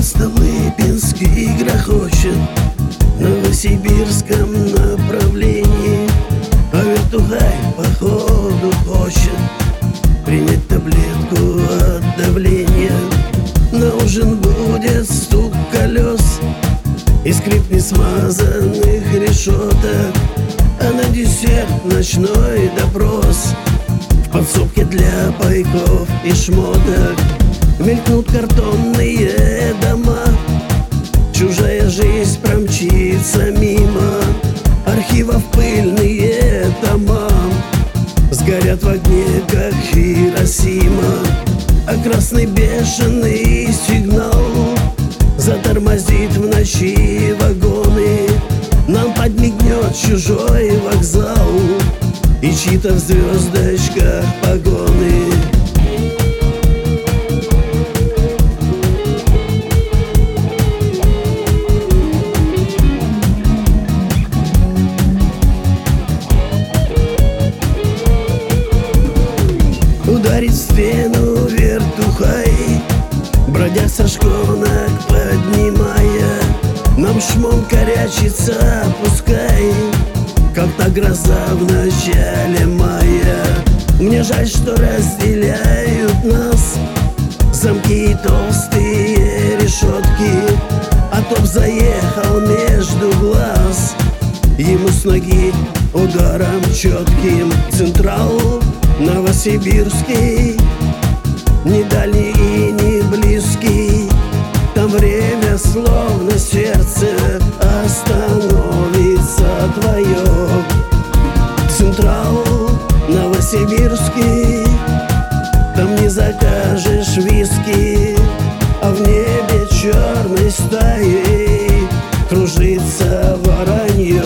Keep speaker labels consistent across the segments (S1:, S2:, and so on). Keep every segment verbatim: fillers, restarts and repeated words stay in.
S1: Старостолыпинский грохочет в новосибирском направлении, а вертухай походу хочет принять таблетку от давления. На ужин будет стук колес и скрип несмазанных решеток, а на десерт ночной допрос в подсобке для пайков и шмоток. Мелькнут картонные дома, чужая жизнь промчится мимо. Архивов пыльные тома сгорят в огне, как Хиросима. А красный бешеный сигнал затормозит в ночи вагоны. Нам подмигнет чужой вокзал и чьи-то в звездочках погоны. Ударить в стену вертухай, бродя со шконок поднимая. Нам шмон корячится, пускай, как та гроза в начале мая. Мне жаль, что разделяют нас замки и толстые решетки, а топ заехал между глаз, ему с ноги ударом четким. Централ Новосибирский, не дальний и не близкий. Там время словно сердце остановится твое. Централ Новосибирский, там не закажешь виски, а в небе черной стаей кружится воронье.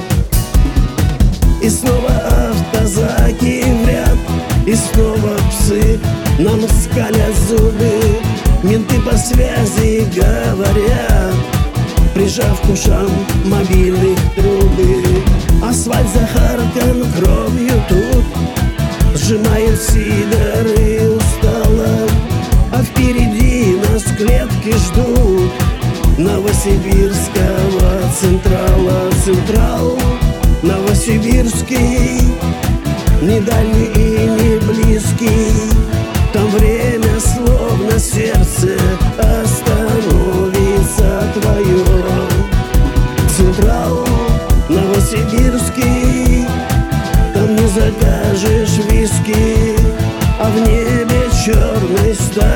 S1: И снова автозаки в ряд, и снова псы нам скалят зубы. Менты по связи говорят, прижав к ушам мобильных трубы. Асфальт захаркан кровью тут, сжимает сидоры устало, а впереди нас клетки ждут новосибирского централа. Централ Новосибирский, не дальний и не близкий. Там время словно сердце остановится твое. Централ Новосибирский, там не закажешь виски, а в небе черной стали